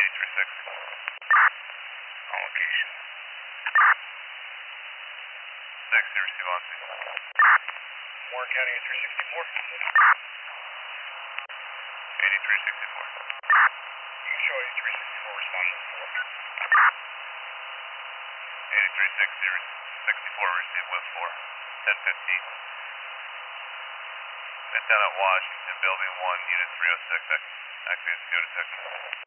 On location. 6, they receive on scene. Warren County 8364. 8364. You can show 8364 responding to 4. 8364 receive with 4. 1015. Midtown at Washington, Building 1, Unit 306, activated CO detection.